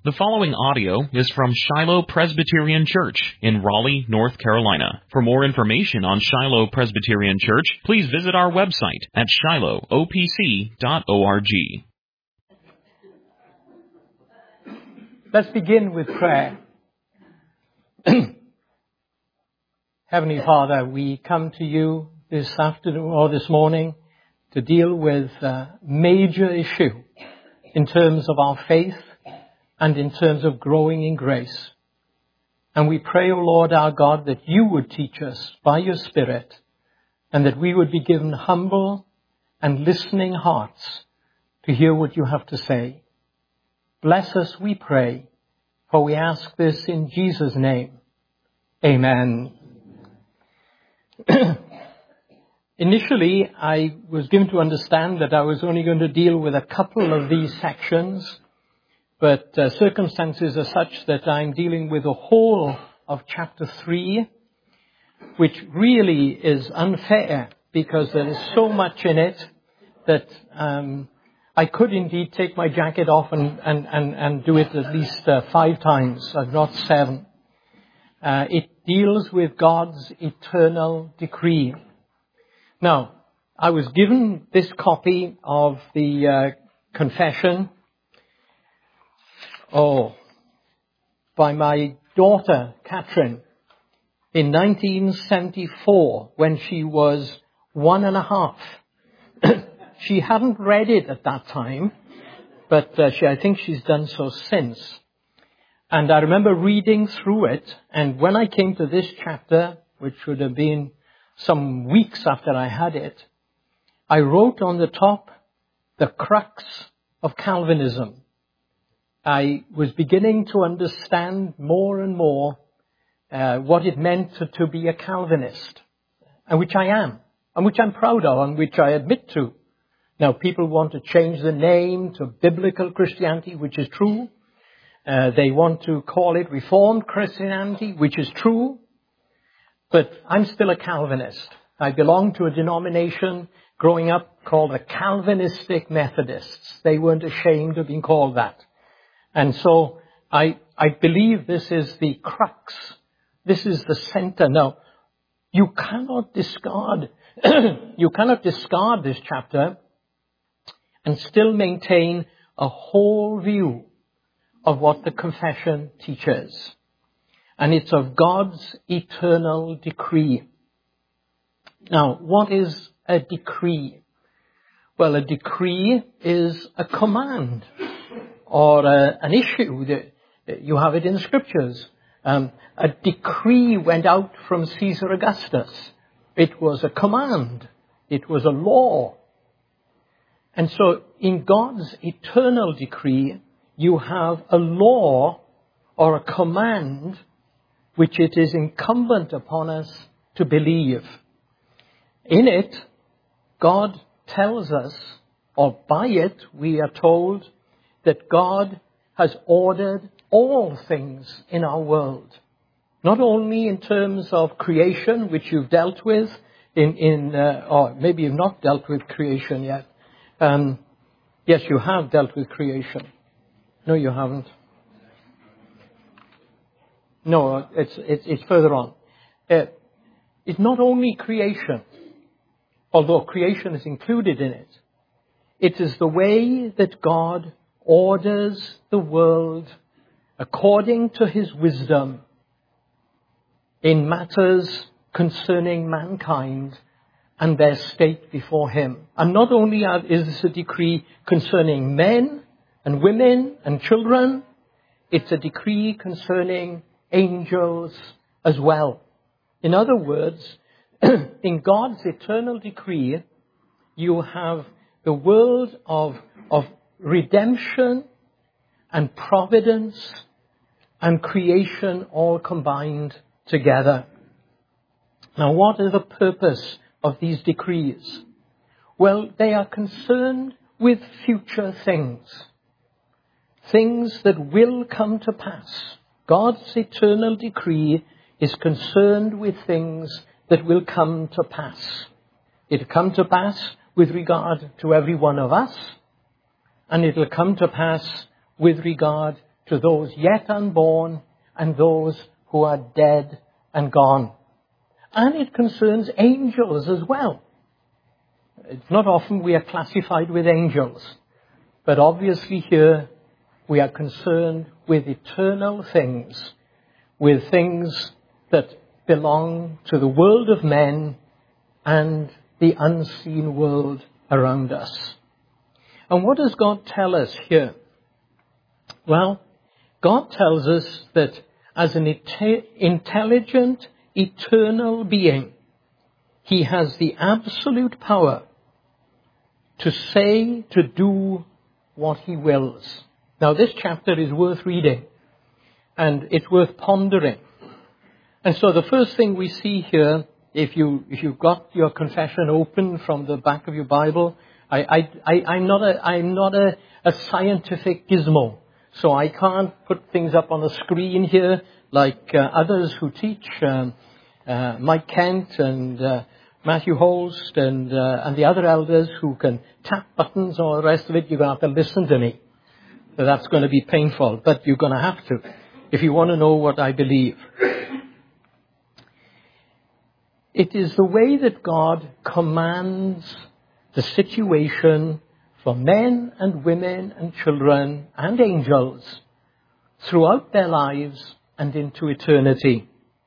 The following audio is from Shiloh Presbyterian Church in Raleigh, North Carolina. For more information on Shiloh Presbyterian Church, please visit our website at shilohopc.org. Let's begin with prayer. Heavenly Father, we come to you this afternoon or this morning to deal with a major issue in terms of our faith and in terms of growing in grace. And we pray, O Lord our God, that you would teach us by your Spirit and that we would be given humble and listening hearts to hear what you have to say. Bless us, we pray, for we ask this in Jesus' name. Amen. Initially, I was given to understand that I was only going to deal with a couple of these sections, but circumstances are such that I'm dealing with the whole of chapter 3, which really is unfair because there is so much in it that I could indeed take my jacket off and do it at least 5 times, not 7. It deals with God's eternal decree. Now, I was given this copy of the confession by my daughter, Catherine, in 1974, when she was 1.5. She hadn't read it at that time, but I think she's done so since. And I remember reading through it, and when I came to this chapter, which would have been some weeks after I had it, I wrote on the top, the crux of Calvinism. I was beginning to understand more and more what it meant to be a Calvinist, and which I am, and which I'm proud of, and which I admit to. Now, people want to change the name to Biblical Christianity, which is true. They want to call it Reformed Christianity, which is true. But I'm still a Calvinist. I belong to a denomination growing up called the Calvinistic Methodists. They weren't ashamed of being called that. And so I believe this is the crux. This is the center. Now, you cannot discard this chapter and still maintain a whole view of what the confession teaches. And it's of God's eternal decree. Now, what is a decree? Well, a decree is a command or an issue. You have it in the Scriptures. A decree went out from Caesar Augustus. It was a command. It was a law. And so in God's eternal decree, you have a law or a command which it is incumbent upon us to believe. In it, God tells us, or by it we are told, that God has ordered all things in our world. Not only in terms of creation, which you've dealt with, or maybe you've not dealt with creation yet. Yes, you have dealt with creation. No, you haven't. No, it's further on. It's not only creation, although creation is included in it. It is the way that God orders the world according to his wisdom in matters concerning mankind and their state before him. And not only is this a decree concerning men and women and children, it's a decree concerning angels as well. In other words, in God's eternal decree, you have the world of redemption and providence and creation all combined together. Now, what is the purpose of these decrees? Well, they are concerned with future things. Things that will come to pass. God's eternal decree is concerned with things that will come to pass. It'll come to pass with regard to every one of us, and it'll come to pass with regard to those yet unborn and those who are dead and gone. And it concerns angels as well. It's not often we are classified with angels, but obviously here we are concerned with eternal things, with things that belong to the world of men and the unseen world around us. And what does God tell us here? Well, God tells us that as an intelligent, eternal being, He has the absolute power to say, to do what He wills. Now, this chapter is worth reading, and it's worth pondering. And so the first thing we see here, if you've got your confession open from the back of your Bible, I'm not a scientific gizmo, so I can't put things up on the screen here like others who teach, Mike Kent and Matthew Holst and the other elders who can tap buttons and all the rest of it. You're going to have to listen to me. So that's going to be painful, but you're going to have to if you want to know what I believe. It is the way that God commands the situation for men and women and children and angels throughout their lives and into eternity.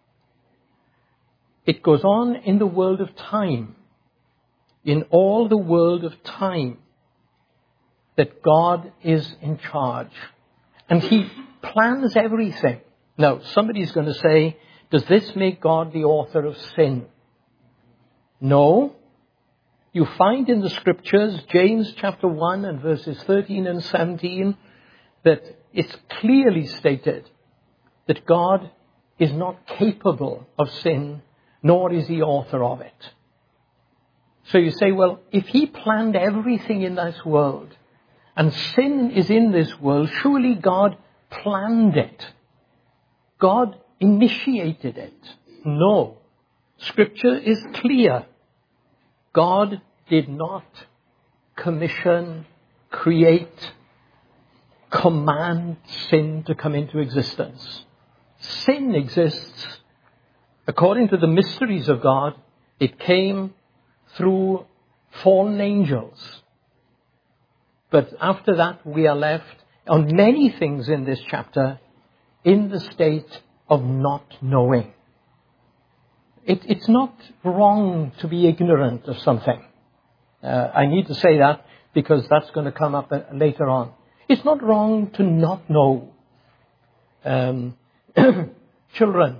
It goes on in the world of time, in all the world of time, that God is in charge. And He plans everything. Now, somebody's going to say, does this make God the author of sin? No. You find in the scriptures, James chapter 1 and verses 13 and 17, that it's clearly stated that God is not capable of sin, nor is He author of it. So you say, well, if He planned everything in this world, and sin is in this world, surely God planned it. God initiated it. No. Scripture is clear. God did not commission, create, command sin to come into existence. Sin exists. According to the mysteries of God, it came through fallen angels. But after that, we are left on many things in this chapter in the state of not knowing. It's not wrong to be ignorant of something. I need to say that because that's going to come up later on. It's not wrong to not know. Children,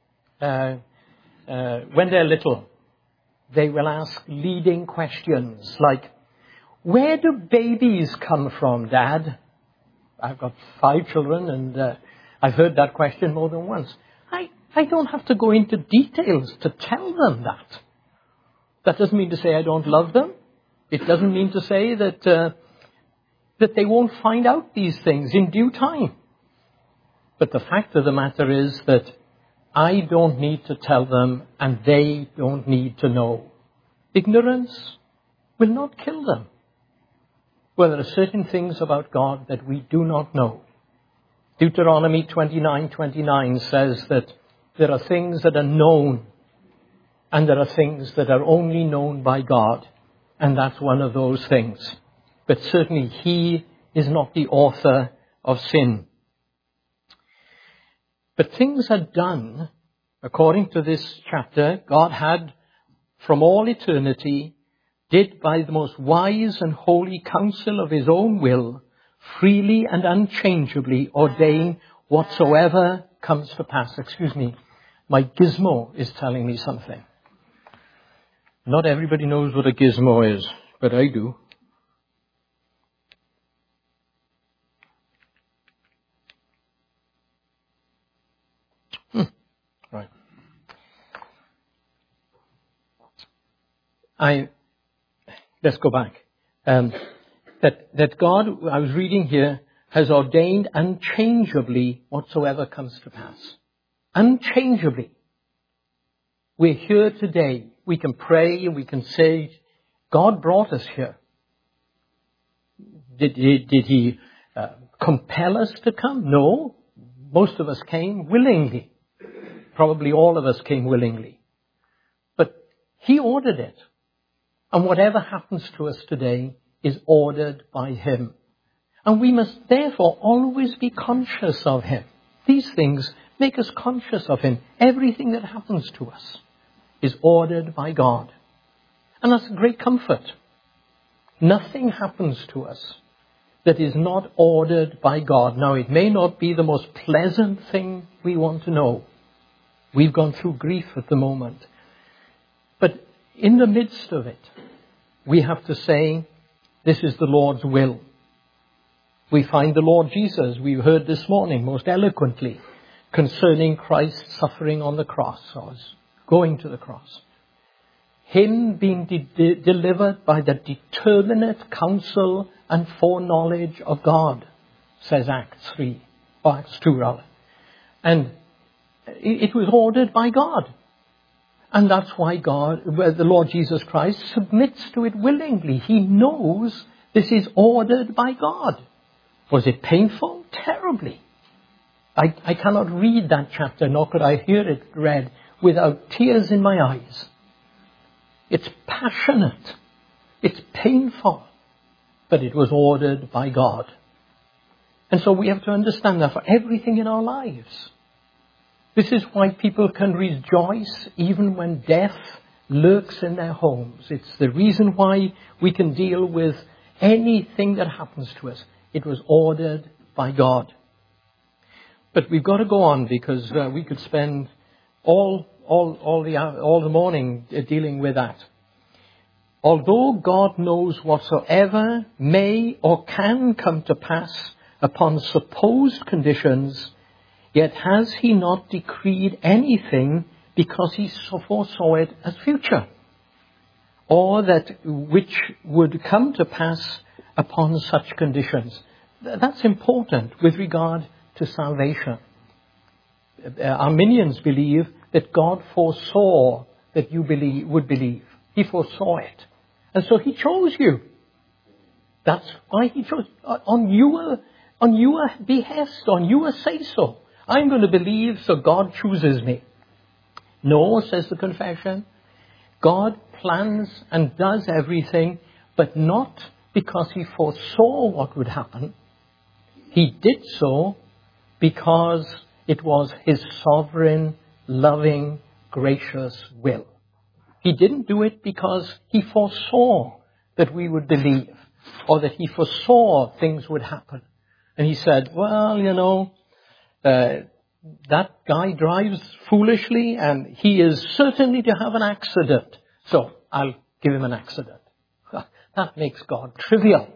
when they're little, they will ask leading questions like, where do babies come from, Dad? I've got 5 children and I've heard that question more than once. I don't have to go into details to tell them that. That doesn't mean to say I don't love them. It doesn't mean to say that they won't find out these things in due time. But the fact of the matter is that I don't need to tell them and they don't need to know. Ignorance will not kill them. Well, there are certain things about God that we do not know. Deuteronomy 29:29 says that there are things that are known and there are things that are only known by God. And that's one of those things. But certainly He is not the author of sin. But things are done, according to this chapter, God had from all eternity, did by the most wise and holy counsel of His own will, freely and unchangeably ordain whatsoever comes to pass. Excuse me, my gizmo is telling me something. Not everybody knows what a gizmo is, but I do. Right. Let's go back. That God, I was reading here, has ordained unchangeably whatsoever comes to pass. Unchangeably. We're here today. We can pray and we can say, God brought us here. Did he compel us to come? No. Most of us came willingly. Probably all of us came willingly. But he ordered it. And whatever happens to us today is ordered by him. And we must therefore always be conscious of him. These things make us conscious of him. Everything that happens to us is ordered by God. And that's a great comfort. Nothing happens to us that is not ordered by God. Now, it may not be the most pleasant thing we want to know. We've gone through grief at the moment. But in the midst of it, we have to say, this is the Lord's will. We find the Lord Jesus, we heard this morning most eloquently, concerning Christ's suffering on the cross, or going to the cross. Him being delivered by the determinate counsel and foreknowledge of God, says Acts 3, or Acts 2 rather. And it was ordered by God. And that's why the Lord Jesus Christ submits to it willingly. He knows this is ordered by God. Was it painful? Terribly. I cannot read that chapter, nor could I hear it read without tears in my eyes. It's passionate. It's painful. But it was ordered by God. And so we have to understand that for everything in our lives. This is why people can rejoice even when death lurks in their homes. It's the reason why we can deal with anything that happens to us. It was ordered by God. But we've got to go on, because we could spend all the morning dealing with that. Although God knows whatsoever may or can come to pass upon supposed conditions, yet has he not decreed anything because he foresaw it as future, or that which would come to pass upon such conditions. That's important with regard to salvation. Arminians believe that God foresaw that you would believe. He foresaw it. And so he chose you. That's why he chose on your behest, on your say-so. I'm going to believe, so God chooses me. No, says the confession. God plans and does everything, but not because he foresaw what would happen. He did so because it was his sovereign, loving, gracious will. He didn't do it because he foresaw that we would believe, or that he foresaw things would happen. And he said, well, that guy drives foolishly and he is certainly to have an accident, so I'll give him an accident. That makes God trivial.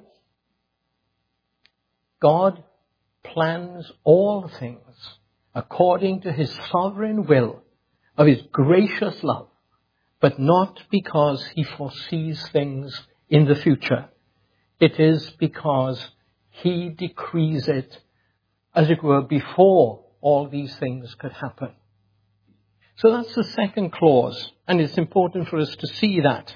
God plans all things according to his sovereign will of his gracious love, but not because he foresees things in the future. It is because he decrees it, as it were, before all these things could happen. So that's the second clause, and it's important for us to see that.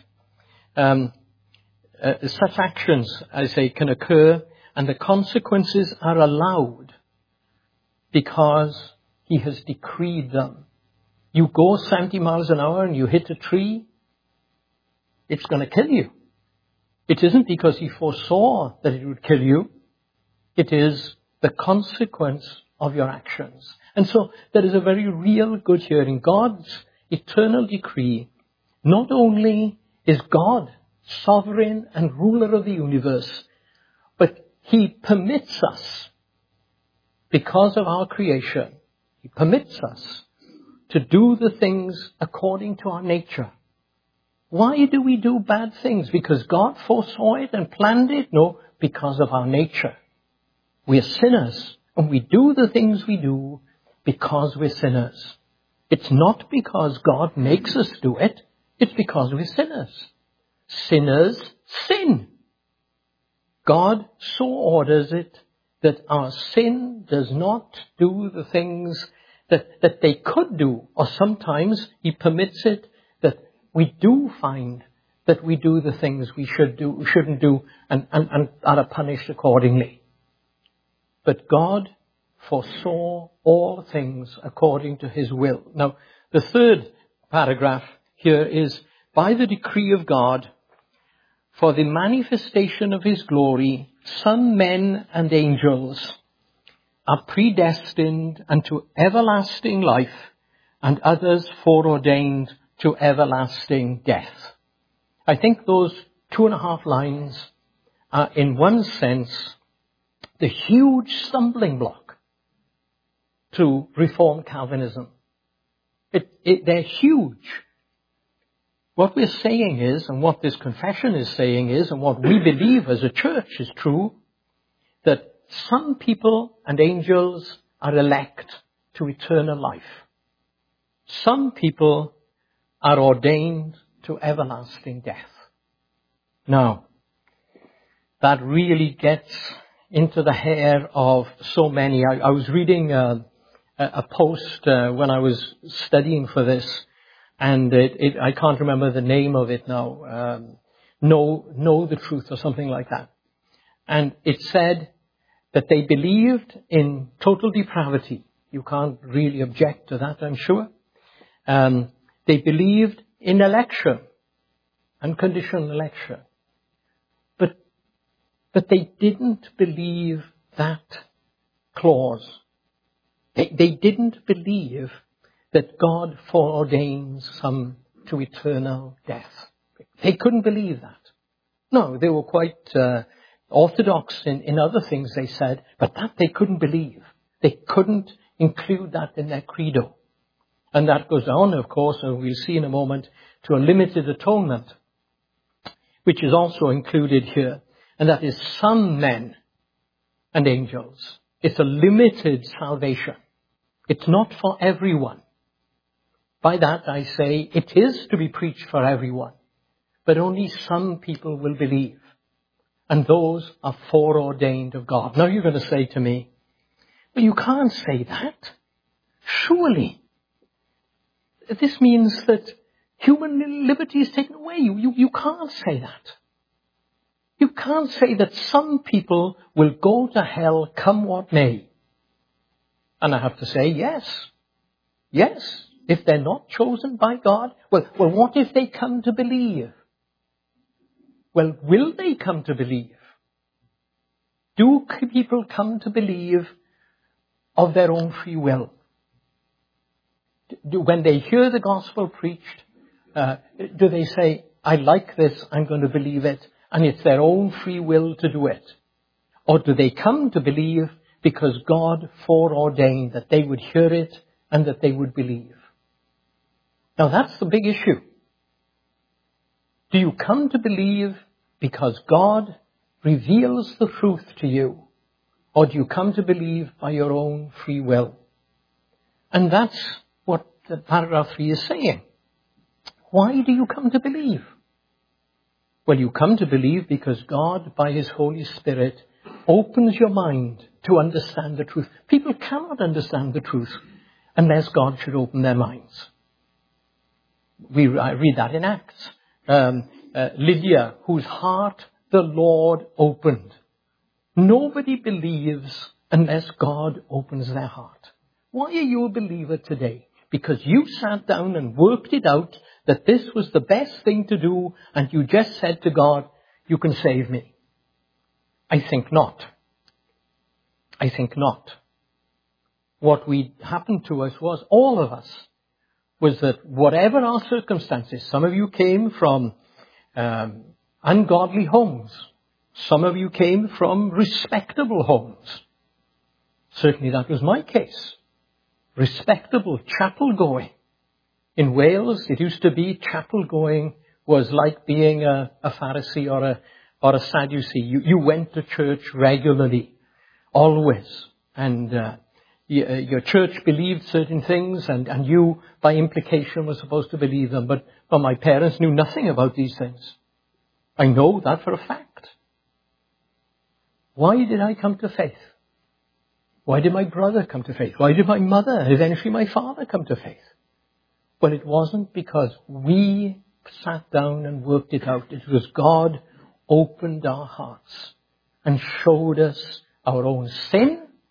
Such actions, I say, can occur, and the consequences are allowed because he has decreed them. You go 70 miles an hour and you hit a tree, it's going to kill you. It isn't because he foresaw that it would kill you. It is the consequence of your actions. And so there is a very real good here in God's eternal decree. Not only is God sovereign and ruler of the universe, but he permits us, because of our creation, he permits us to do the things according to our nature. Why do we do bad things? Because God foresaw it and planned it? No, because of our nature. We are sinners, and we do the things we do because we're sinners. It's not because God makes us do it. It's because we're sinners. Sinners sin. God so orders it that our sin does not do the things that they could do, or sometimes he permits it that we do find that we do the things we shouldn't do, and are punished accordingly. But God foresaw all things according to his will. Now, the third paragraph here is, by the decree of God, for the manifestation of his glory, some men and angels are predestined unto everlasting life, and others foreordained to everlasting death. I think those 2.5 lines are, in one sense, the huge stumbling block to Reformed Calvinism. They're huge. What we're saying is, and what this confession is saying is, and what we believe as a church is true, that some people and angels are elect to eternal life. Some people are ordained to everlasting death. Now, that really gets into the hair of so many. I was reading a post when I was studying for this, and I can't remember the name of it now. Know the Truth or something like that. And it said that they believed in total depravity. You can't really object to that, I'm sure. They believed in election, unconditional election. But they didn't believe that clause. They didn't believe that God foreordains some to eternal death. They couldn't believe that. No, they were quite orthodox in other things they said, but that they couldn't believe. They couldn't include that in their credo. And that goes on, of course, and we'll see in a moment, to a limited atonement, which is also included here. And that is some men and angels. It's a limited salvation. It's not for everyone. By that I say it is to be preached for everyone. But only some people will believe. And those are foreordained of God. Now you're going to say to me, well, you can't say that. Surely. This means that human liberty is taken away. You can't say that. You can't say that some people will go to hell come what may. And I have to say, yes. Yes. If they're not chosen by God, well, what if they come to believe? Well, will they come to believe? Do people come to believe of their own free will? When they hear the gospel preached, do they say, I like this, I'm going to believe it, and it's their own free will to do it? Or do they come to believe because God foreordained that they would hear it and that they would believe? Now that's the big issue. Do you come to believe because God reveals the truth to you? Or do you come to believe by your own free will? And that's what the paragraph 3 is saying. Why do you come to believe? Well, you come to believe because God, by his Holy Spirit, opens your mind to understand the truth. People cannot understand the truth unless God should open their minds. I read that in Acts. Lydia, whose heart the Lord opened. Nobody believes unless God opens their heart. Why are you a believer today? Because you sat down and worked it out that this was the best thing to do, and you just said to God, you can save me. I think not. I think not. What happened to us was, all of us, was that whatever our circumstances, some of you came from ungodly homes. Some of you came from respectable homes. Certainly that was my case. Respectable, chapel going. In Wales, it used to be chapel going was like being a Pharisee or a Sadducee. You went to church regularly, always. And your church believed certain things, and you, by implication, were supposed to believe them. But my parents knew nothing about these things. I know that for a fact. Why did I come to faith? Why did my brother come to faith? Why did my mother, and eventually my father, come to faith? Well, it wasn't because we sat down and worked it out. It was God opened our hearts and showed us our own sin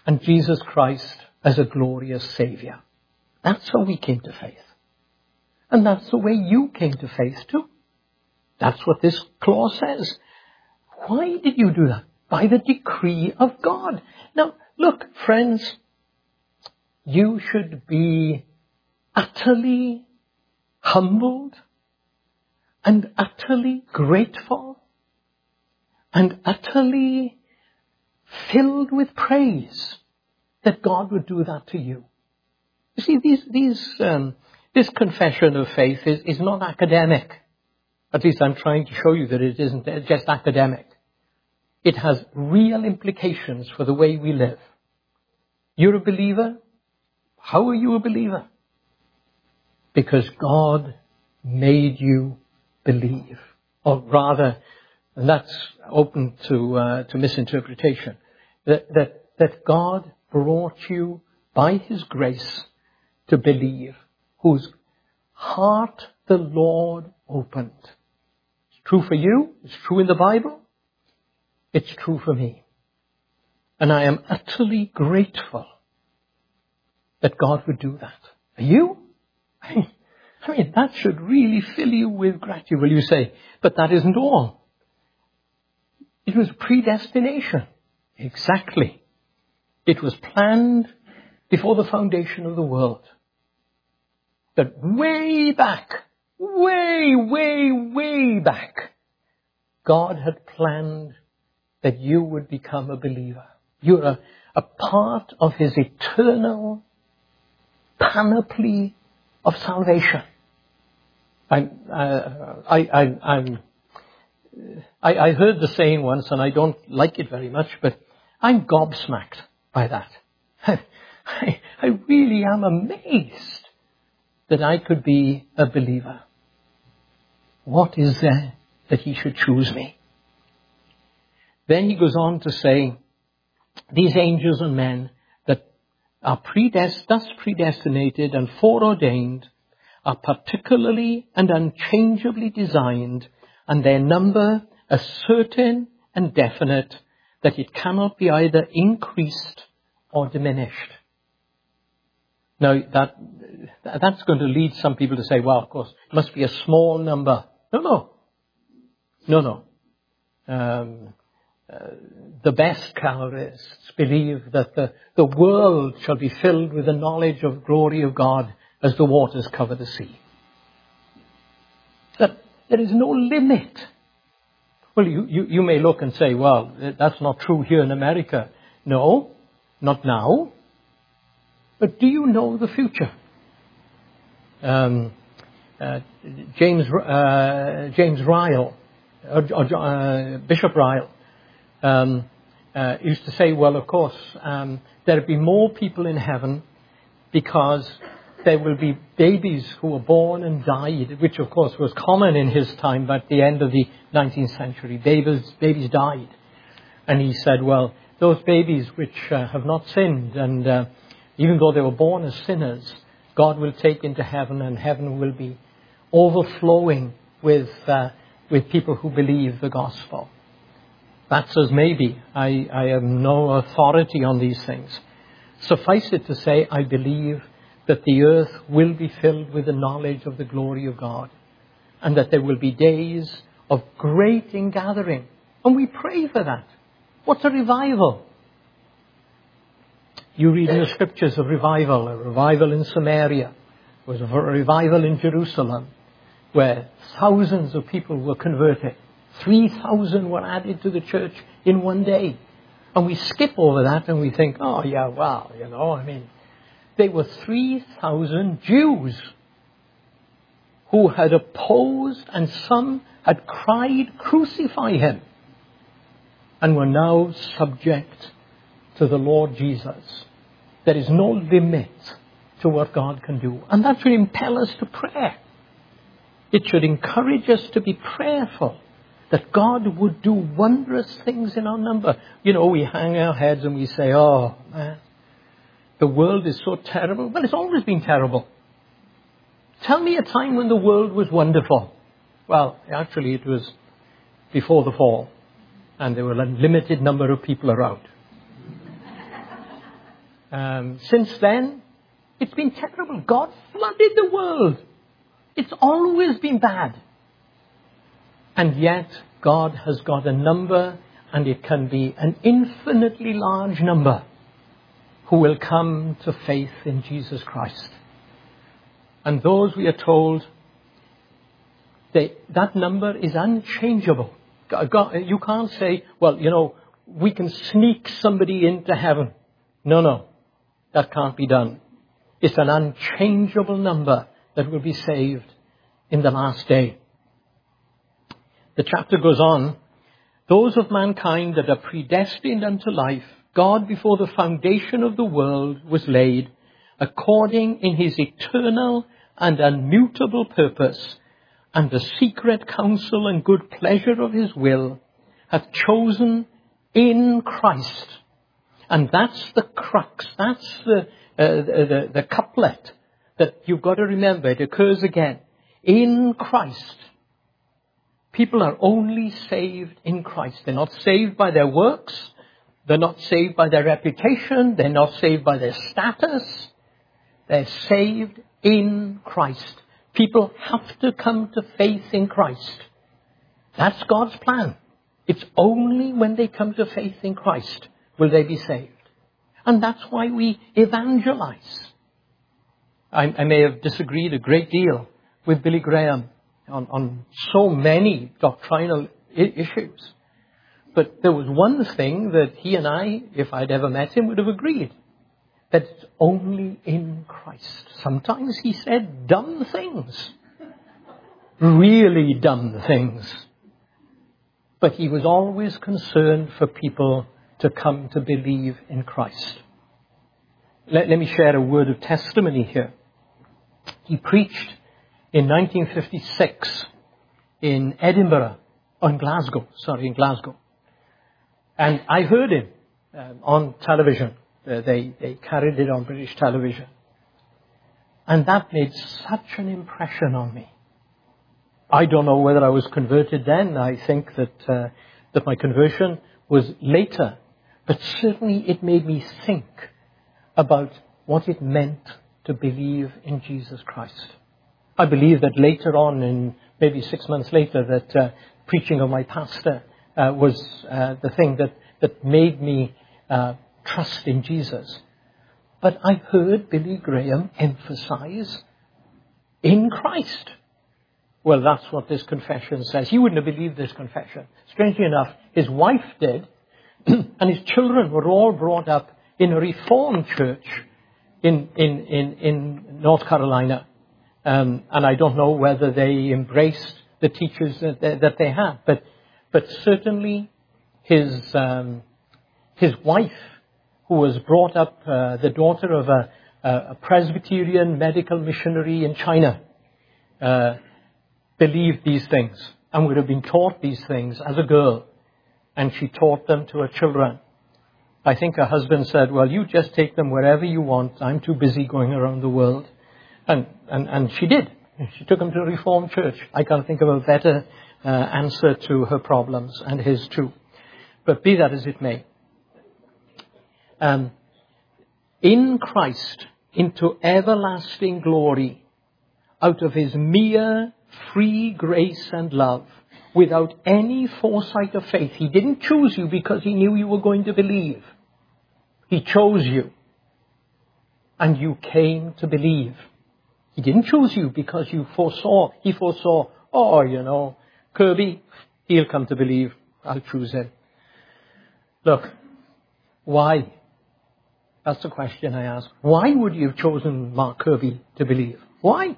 and Jesus Christ as a glorious Savior. That's how we came to faith. And that's the way you came to faith too. That's what this clause says. Why did you do that? By the decree of God. Now, look, friends, you should be utterly humbled and utterly grateful and utterly filled with praise that God would do that to you. You see, this confession of faith is not academic. At least I'm trying to show you that it isn't just academic. It has real implications for the way we live. You're a believer. How are you a believer? Because God made you believe. Or rather, and that's open to misinterpretation, that God brought you by His grace to believe, whose heart the Lord opened. It's true for you. It's true in the Bible. It's true for me. And I am utterly grateful that God would do that. Are you? I mean, that should really fill you with gratitude. Will you say, but that isn't all. It was predestination. Exactly. It was planned before the foundation of the world. That way back, way back, God had planned that you would become a believer. You're a part of His eternal panoply of salvation. I heard the saying once, and I don't like it very much, but I'm gobsmacked by that. I really am amazed that I could be a believer. What is there that He should choose me? Then he goes on to say, these angels and men that are thus predestinated and foreordained are particularly and unchangeably designed, and their number is certain and definite, that it cannot be either increased or diminished. Now, that's going to lead some people to say, well, of course, it must be a small number. No. The best Calvinists believe that the world shall be filled with the knowledge of glory of God as the waters cover the sea. That there is no limit. Well, you may look and say, well, that's not true here in America. No, not now. But do you know the future? James Ryle, Bishop Ryle, used to say, well, of course, there'll be more people in heaven because there will be babies who were born and died, which, of course, was common in his time, but at the end of the 19th century, babies died. And he said, well, those babies which have not sinned, and even though they were born as sinners, God will take into heaven, and heaven will be overflowing with people who believe the gospel. That's as maybe. I have no authority on these things. Suffice it to say, I believe that the earth will be filled with the knowledge of the glory of God, and that there will be days of great ingathering. And we pray for that. What's a revival? You read in the scriptures of revival, a revival in Samaria. There was a revival in Jerusalem where thousands of people were converted. 3,000 were added to the church in one day. And we skip over that and we think, oh yeah, wow, they were 3,000 Jews who had opposed, and some had cried, crucify him, and were now subject to the Lord Jesus. There is no limit to what God can do. And that should impel us to prayer. It should encourage us to be prayerful that God would do wondrous things in our number. We hang our heads and we say, oh, man, the world is so terrible. Well, it's always been terrible. Tell me a time when the world was wonderful. Well, actually, it was before the fall, and there were a limited number of people around. Since then, it's been terrible. God flooded the world. It's always been bad. And yet, God has got a number, and it can be an infinitely large number, who will come to faith in Jesus Christ. And those, we are told, that number is unchangeable. You can't say, well, we can sneak somebody into heaven. No, that can't be done. It's an unchangeable number that will be saved in the last day. The chapter goes on. Those of mankind that are predestined unto life, God before the foundation of the world was laid, according in his eternal and unmutable purpose, and the secret counsel and good pleasure of his will, hath chosen in Christ. And that's the crux, that's the couplet that you've got to remember. It occurs again. In Christ. People are only saved in Christ. They're not saved by their works. They're not saved by their reputation. They're not saved by their status. They're saved in Christ. People have to come to faith in Christ. That's God's plan. It's only when they come to faith in Christ will they be saved. And that's why we evangelize. I may have disagreed a great deal with Billy Graham on so many doctrinal issues. But there was one thing that he and I, if I'd ever met him, would have agreed. That it's only in Christ. Sometimes he said dumb things. Really dumb things. But he was always concerned for people to come to believe in Christ. Let me share a word of testimony here. He preached in 1956 in Glasgow. And I heard him on television. They carried it on British television. And that made such an impression on me. I don't know whether I was converted then. I think that my conversion was later. But certainly it made me think about what it meant to believe in Jesus Christ. I believe that later on, in maybe 6 months later, that preaching of my pastor was the thing that made me trust in Jesus. But I heard Billy Graham emphasize in Christ. Well, that's what this confession says. He wouldn't have believed this confession. Strangely enough, his wife did, and his children were all brought up in a Reformed church in North Carolina. And I don't know whether they embraced the teachers that they had. But certainly his wife, who was brought up, the daughter of a Presbyterian medical missionary in China, believed these things and would have been taught these things as a girl. And she taught them to her children. I think her husband said, well, you just take them wherever you want. I'm too busy going around the world. And she did. She took them to a Reformed church. I can't think of a better answer to her problems, and his too. But be that as it may. In Christ, into everlasting glory, out of his mere free grace and love, without any foresight of faith. He didn't choose you because he knew you were going to believe. He chose you. And you came to believe. He didn't choose you because he foresaw, Kirby, he'll come to believe. I'll choose him. Look, why? That's the question I ask. Why would you have chosen Mark Kirby to believe? Why?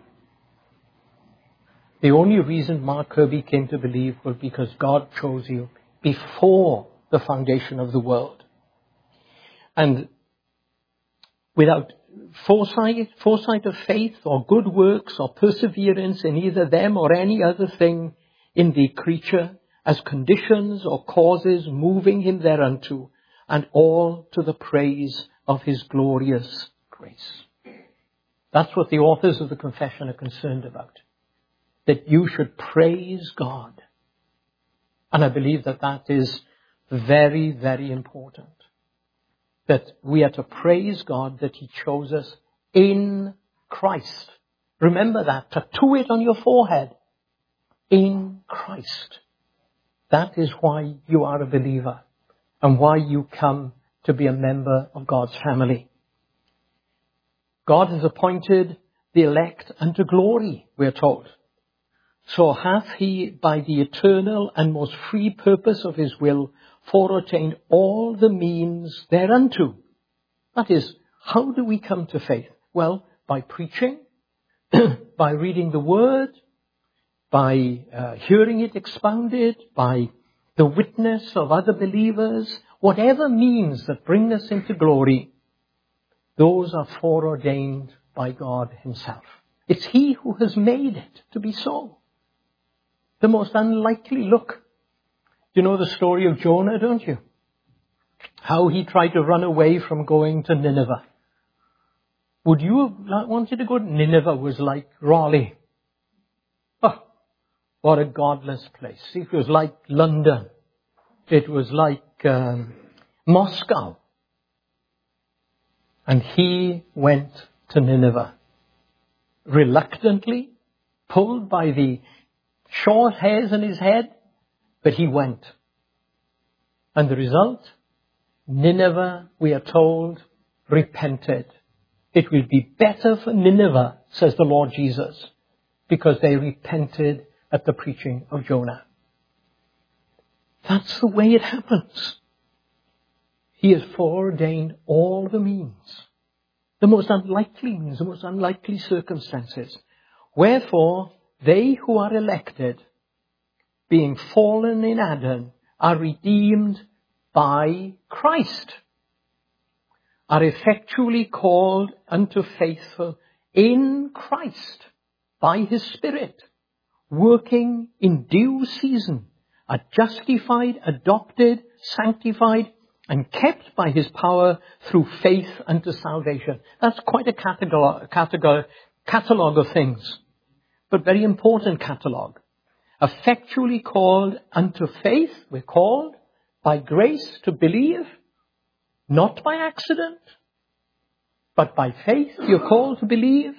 The only reason Mark Kirby came to believe was because God chose you before the foundation of the world. And without foresight of faith or good works or perseverance in either them or any other thing in the creature as conditions or causes moving him thereunto, and all to the praise of his glorious grace. That's what the authors of the confession are concerned about. That you should praise God. And I believe that is very, very important. that we are to praise God that He chose us in Christ. Remember that. Tattoo it on your forehead. In Christ. That is why you are a believer and why you come to be a member of God's family. God has appointed the elect unto glory, we are told. So hath He, by the eternal and most free purpose of His will, foreordained all the means thereunto. That is, how do we come to faith? Well, by preaching, by reading the Word, by hearing it expounded, by the witness of other believers, whatever means that bring us into glory, those are foreordained by God Himself. It's He who has made it to be so. The most unlikely look. You know the story of Jonah, don't you? How he tried to run away from going to Nineveh. Would you have wanted to go to Nineveh? Was like Raleigh. Oh, what a godless place. It was like London. It was like Moscow. And he went to Nineveh. Reluctantly, pulled by the short hairs in his head, but he went. And the result? Nineveh, we are told, repented. It will be better for Nineveh, says the Lord Jesus, because they repented at the preaching of Jonah. That's the way it happens. He has foreordained all the means, the most unlikely means, the most unlikely circumstances. Wherefore, they who are elected, being fallen in Adam, are redeemed by Christ, are effectually called unto faith in Christ by His Spirit, working in due season, are justified, adopted, sanctified, and kept by His power through faith unto salvation. That's quite a catalogue of things, but very important catalogue. Effectually called unto faith, we're called by grace to believe, not by accident, but by faith you're called to believe.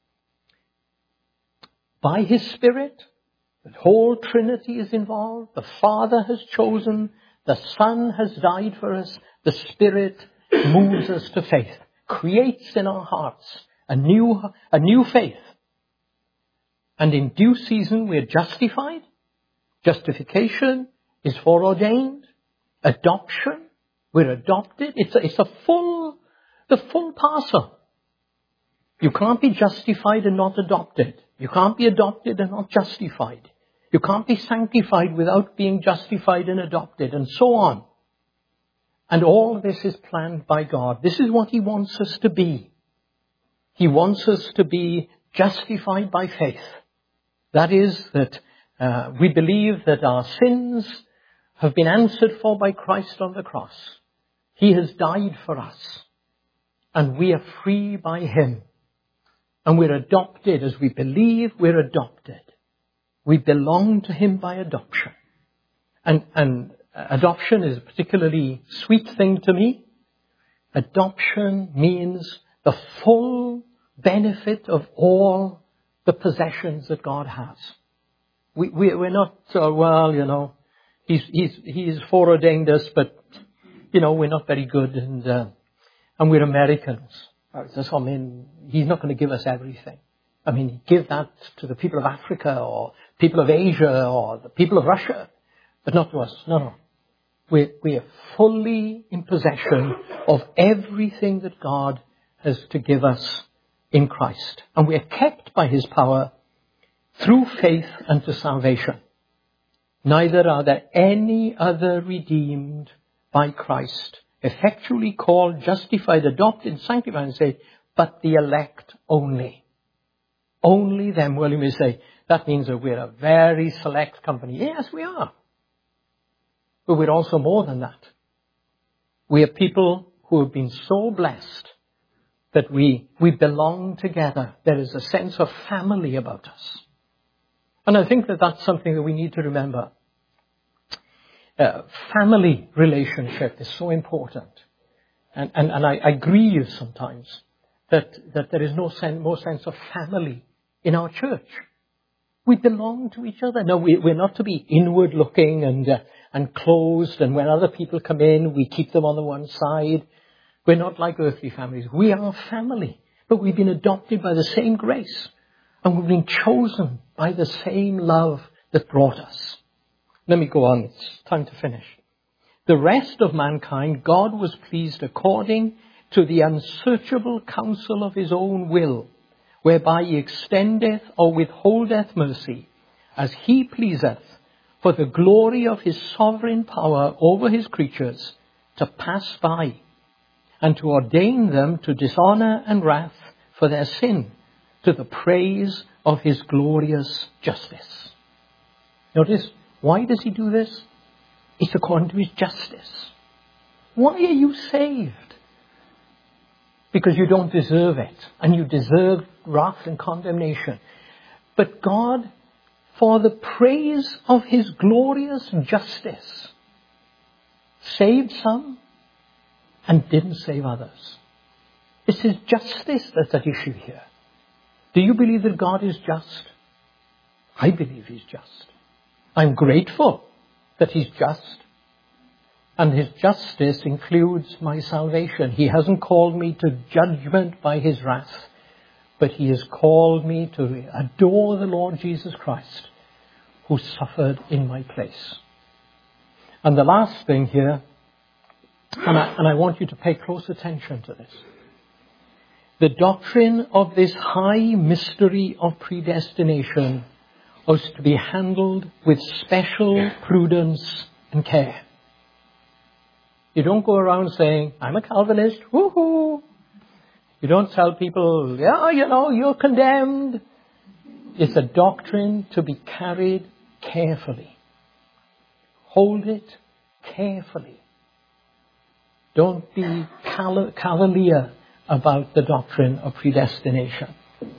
By His Spirit, the whole Trinity is involved. The Father has chosen, the Son has died for us, the Spirit moves us to faith, creates in our hearts a new faith. And in due season we're justified. Justification is foreordained. Adoption, we're adopted. It's the full parcel. You can't be justified and not adopted. You can't be adopted and not justified. You can't be sanctified without being justified and adopted, and so on. And all this is planned by God. This is what He wants us to be. He wants us to be justified by faith. That is, that we believe that our sins have been answered for by Christ on the cross. He has died for us. And we are free by Him. And we're adopted. As we believe, we're adopted. We belong to Him by adoption. And adoption is a particularly sweet thing to me. Adoption means the full benefit of all the possessions that God has. We're not, He's foreordained us, but, we're not very good, and we're Americans. So, He's not going to give us everything. He give that to the people of Africa, or people of Asia, or the people of Russia, but not to us. No. We are fully in possession of everything that God has to give us in Christ. And we are kept by His power through faith unto salvation. Neither are there any other redeemed by Christ, effectually called, justified, adopted, sanctified, and say, but the elect only. Only them. Well, you may say, that means that we're a very select company. Yes, we are. But we're also more than that. We are people who have been so blessed that we belong together. There is a sense of family about us. And I think that that's something that we need to remember. Family relationship is so important. I grieve sometimes that there is more sense of family in our church. We belong to each other. No, we're not to be inward looking and closed, and when other people come in, we keep them on the one side. We're not like earthly families. We are family, but we've been adopted by the same grace, and we've been chosen by the same love that brought us. Let me go on. It's time to finish. The rest of mankind, God was pleased according to the unsearchable counsel of his own will, whereby he extendeth or withholdeth mercy, as he pleaseth, for the glory of his sovereign power over his creatures, to pass by, and to ordain them to dishonour and wrath for their sin, to the praise of his glorious justice. Notice, why does he do this? It's according to his justice. Why are you saved? Because you don't deserve it, and you deserve wrath and condemnation. But God, for the praise of his glorious justice, saved some and didn't save others. It's his justice that's at issue here. Do you believe that God is just? I believe he's just. I'm grateful that he's just. And his justice includes my salvation. He hasn't called me to judgment by his wrath, but he has called me to adore the Lord Jesus Christ, who suffered in my place. And the last thing here, and I want you to pay close attention to this. The doctrine of this high mystery of predestination was to be handled with special prudence and care. You don't go around saying, I'm a Calvinist, woohoo. You don't tell people, yeah, you're condemned. It's a doctrine to be carried carefully. Hold it carefully. Don't be cavalier about the doctrine of predestination.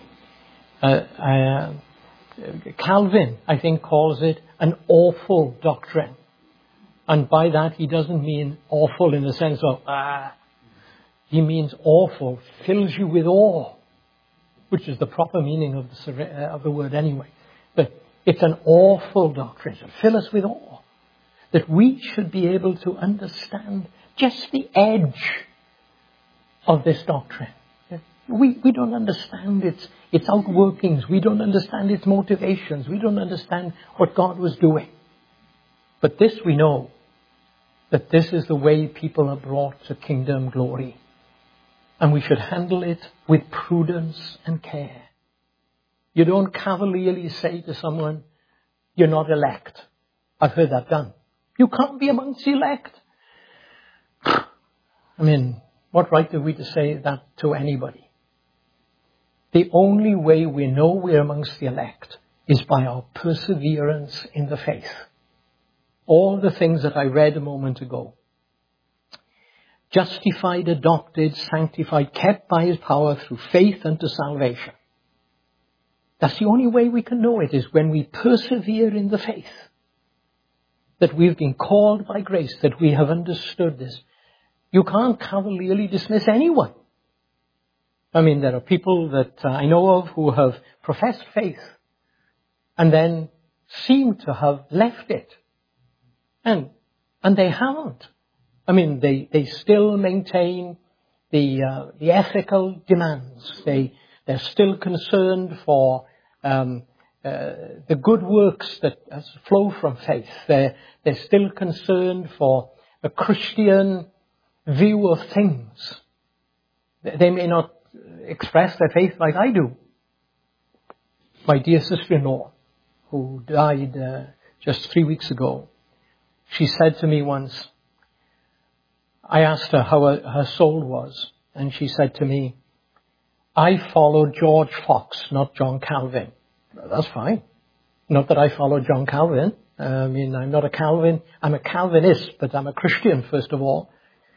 Calvin, I think, calls it an awful doctrine. And by that, he doesn't mean awful in the sense of, he means awful, fills you with awe, which is the proper meaning of the word anyway. But it's an awful doctrine to fill us with awe, that we should be able to understand just the edge of this doctrine. We don't understand its outworkings. We don't understand its motivations. We don't understand what God was doing. But this we know, that this is the way people are brought to kingdom glory. And we should handle it with prudence and care. You don't cavalierly say to someone, you're not elect. I've heard that done. You can't be amongst the elect. I mean, what right have we to say that to anybody? The only way we know we're amongst the elect is by our perseverance in the faith. All the things that I read a moment ago. Justified, adopted, sanctified, kept by his power through faith unto salvation. That's the only way we can know it, is when we persevere in the faith. That we've been called by grace, that we have understood this. You can't cavalierly dismiss anyone. I mean, there are people that I know of who have professed faith and then seem to have left it. And they haven't. I mean, they still maintain the ethical demands. They're still concerned for the good works that flow from faith. They're still concerned for a Christian view of things. They may not express their faith like I do. My dear sister-in-law, who died just 3 weeks ago, she said to me once, I asked her how her soul was, and she said to me, I follow George Fox, not John Calvin. Well, that's fine. Not that I follow John Calvin. I mean, I'm not a Calvin. I'm a Calvinist, but I'm a Christian, first of all.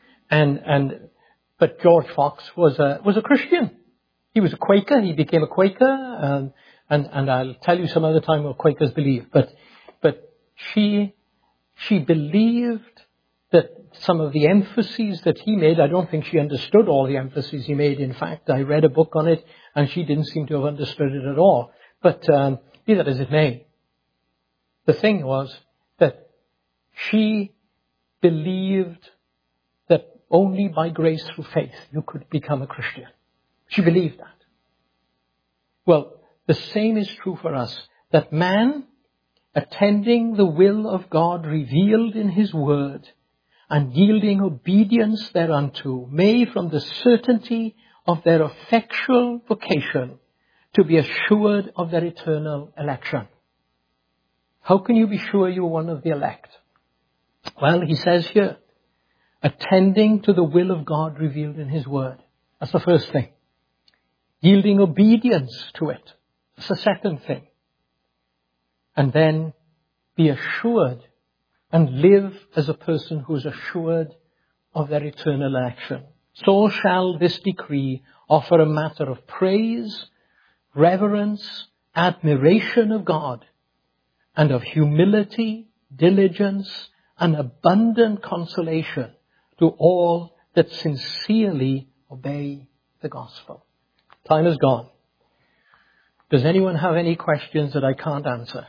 But George Fox was a Christian. He was a Quaker. He became a Quaker, and I'll tell you some other time what Quakers believe. But she believed that some of the emphases that he made. I don't think she understood all the emphases he made. In fact, I read a book on it and she didn't seem to have understood it at all. But be that as it may, the thing was that she believed that only by grace through faith you could become a Christian. She believed that. Well, the same is true for us, that man, attending the will of God revealed in his word and yielding obedience thereunto, may from the certainty of their effectual vocation to be assured of their eternal election. How can you be sure you're one of the elect? Well, he says here, attending to the will of God revealed in his word. That's the first thing. Yielding obedience to it. That's the second thing. And then be assured and live as a person who is assured of their eternal election. So shall this decree offer a matter of praise, reverence, admiration of God, and of humility, diligence, and abundant consolation to all that sincerely obey the gospel. Time is gone. Does anyone have any questions that I can't answer?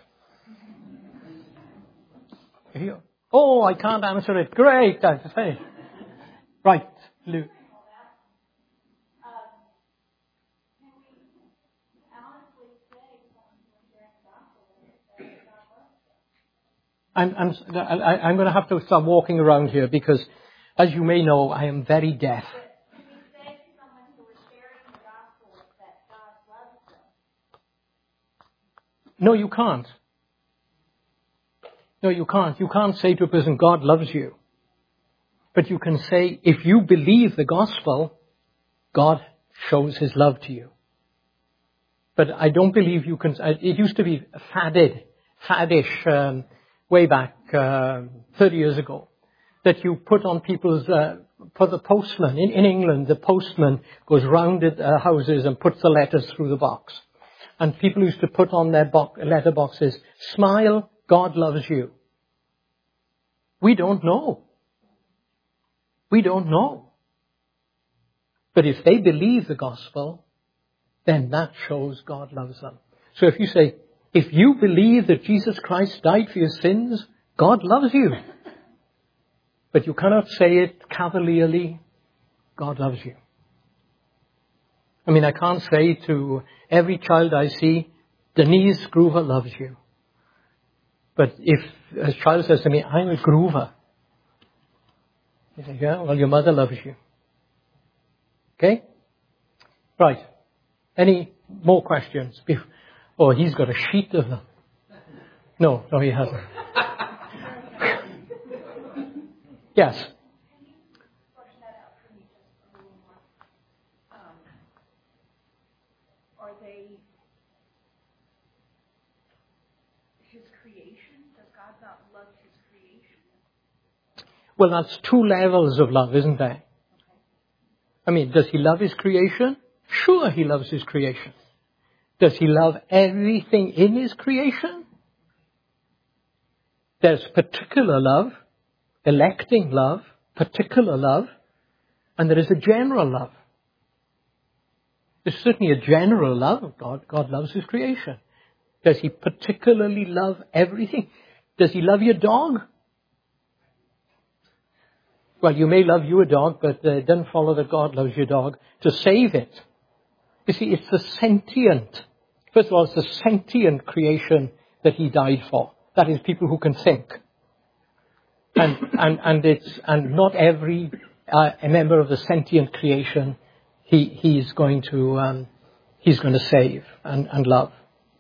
Here. Oh, I can't answer it. Great, that's finished. Right, Lou. I'm going to have to start walking around here because, as you may know, I am very deaf. Can we say to someone who is sharing the gospel that God loves them? No, you can't. No, you can't. You can't say to a person, God loves you. But you can say, if you believe the gospel, God shows his love to you. But I don't believe you can. It used to be faddish, way back 30 years ago, that you put on people's, for the postman. In England, the postman goes round at houses and puts the letters through the box. And people used to put on their letter boxes, smile, God loves you. We don't know. We don't know. But if they believe the gospel, then that shows God loves them. So if you say, if you believe that Jesus Christ died for your sins, God loves you. But you cannot say it cavalierly, God loves you. I mean, I can't say to every child I see, Denise Groover loves you. But if a child says to me, I'm a Groover, you say, yeah, well, your mother loves you. Okay? Right. Any more questions? Oh, he's got a sheet of them. No, he hasn't. Yes. Can you flesh that out for me just a little more? Are they his creation? Does God not love his creation? Well, that's two levels of love, isn't there? Okay. I mean, does he love his creation? Sure, he loves his creation. Does he love everything in his creation? There's particular love, electing love, particular love, and there is a general love. There's certainly a general love. God loves his creation. Does he particularly love everything? Does he love your dog? Well, you may love your dog, but it doesn't follow that God loves your dog to save it. You see, it's the sentient. First of all, it's the sentient creation that he died for. That is, people who can think. And not every member of the sentient creation he's going to save and love.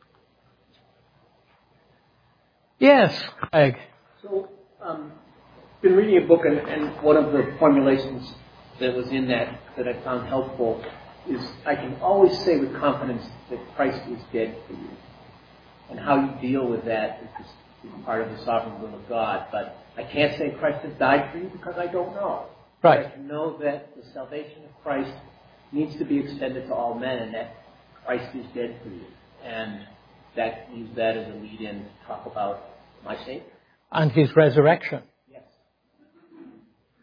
Yes, Craig. So, been reading a book, and one of the formulations that was in that I found helpful is, I can always say with confidence that Christ is dead for you. And how you deal with that is just part of the sovereign will of God. But I can't say Christ has died for you because I don't know. Right. But I can know that the salvation of Christ needs to be extended to all men, and that Christ is dead for you. And use that as a lead-in to talk about my Savior. And his resurrection. Yes.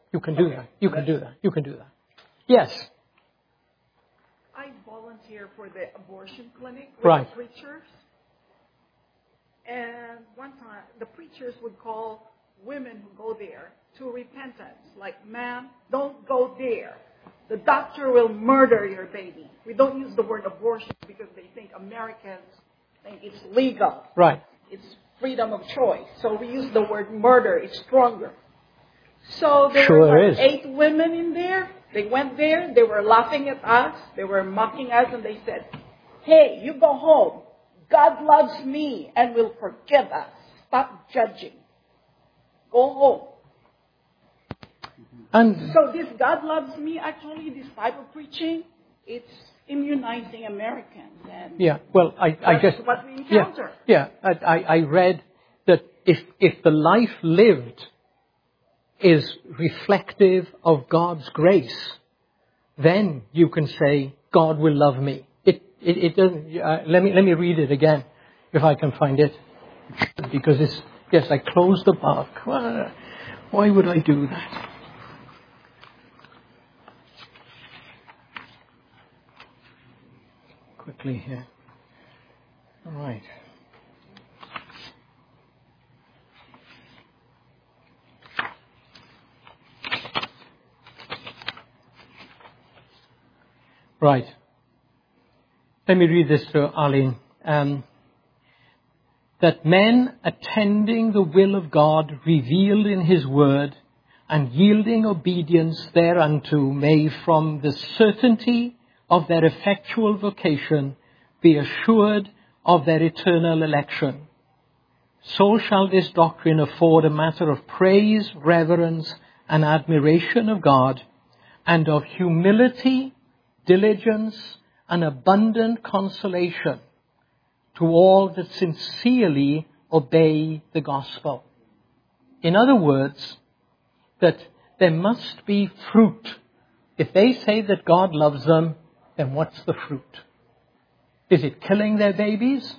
You can do that. You can do that. You can do that. Yes. I volunteer for the abortion clinic with Right. the preachers. And one time, the preachers would call women who go there to repentance. Like, ma'am, don't go there. The doctor will murder your baby. We don't use the word abortion because they think Americans think it's legal. Right. It's freedom of choice. So we use the word murder. It's stronger. So there Sure were is. 8 women in there. They went there. They were laughing at us. They were mocking us. And they said, hey, you go home. God loves me and will forgive us. Stop judging. Go home. And So this God loves me, actually, this type of preaching, it's immunizing Americans. And yeah, well, I that's just what we encounter. I read that if the life lived is reflective of God's grace, then you can say God will love me. It doesn't. Let me read it again if I can find it, because it's yes. I closed the book. Why would I do that? Quickly here. All right. Right. Let me read this to Arlene. That men attending the will of God revealed in His word and yielding obedience thereunto may from the certainty of their effectual vocation be assured of their eternal election. So shall this doctrine afford a matter of praise, reverence, and admiration of God, and of humility, diligence, and abundant consolation to all that sincerely obey the gospel. In other words, that there must be fruit. If they say that God loves them, then what's the fruit? Is it killing their babies?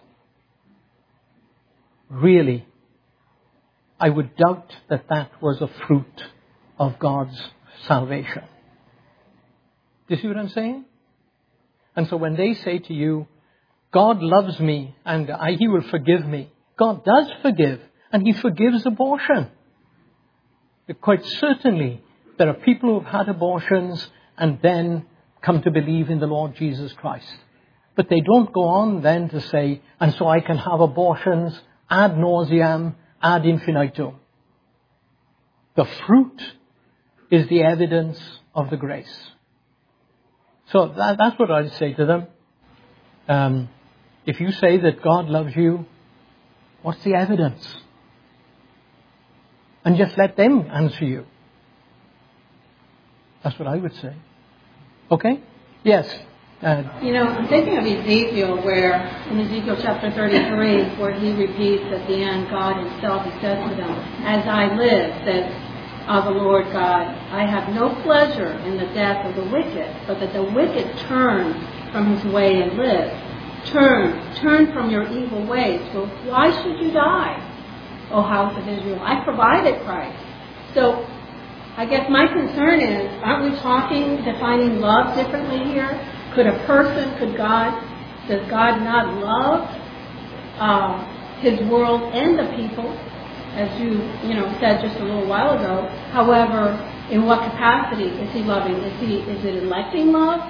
Really, I would doubt that that was a fruit of God's salvation. Do you see what I'm saying? And so when they say to you, God loves me and He will forgive me, God does forgive, and He forgives abortion. Quite certainly, there are people who have had abortions and then come to believe in the Lord Jesus Christ. But they don't go on then to say, and so I can have abortions ad nauseam, ad infinitum. The fruit is the evidence of the grace. So that's what I'd say to them. If you say that God loves you, what's the evidence? And just let them answer you. That's what I would say. Okay? Yes. I'm thinking of Ezekiel, where in Ezekiel chapter 33, where he repeats at the end, God Himself, He says to them, as I live, says the Lord God, I have no pleasure in the death of the wicked, but that the wicked turn from his way and live. Turn from your evil ways. So why should you die, O house of Israel? I provided Christ. So I guess my concern is, aren't we defining love differently here? Does God not love His world and the people, as you said just a little while ago? However, in what capacity is He loving? Is it electing love?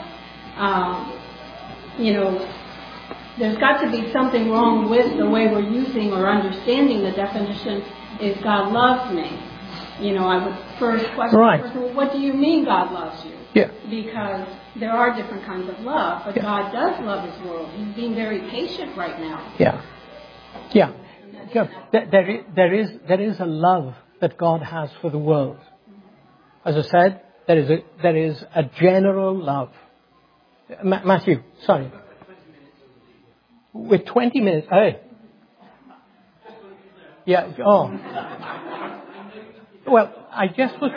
There's got to be something wrong with the way we're using or understanding the definition, is God loves me. I would first question the person, well, what do you mean God loves you? Yeah. Because there are different kinds of love, but God does love His world. He's being very patient right now. Yeah. There is a love that God has for the world. As I said, there is a general love. Matthew, sorry. With 20 minutes. Hey. Yeah. Oh. Well, I just was.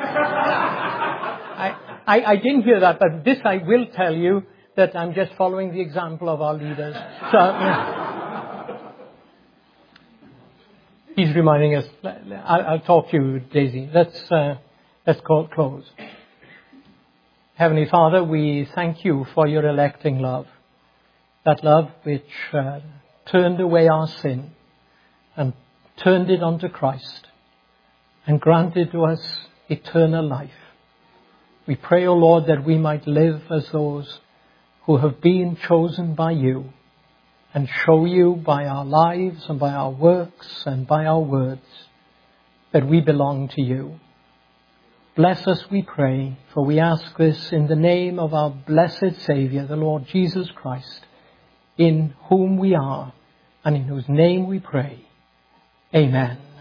I didn't hear that, but this I will tell you, that I'm just following the example of our leaders. So he's reminding us. I'll talk to you, Daisy. Let's close. Heavenly Father, we thank you for your electing love. That love which turned away our sin and turned it onto Christ and granted to us eternal life. We pray, O Lord, that we might live as those who have been chosen by you and show you by our lives and by our works and by our words that we belong to you. Bless us, we pray, for we ask this in the name of our blessed Saviour, the Lord Jesus Christ, in whom we are and in whose name we pray. Amen.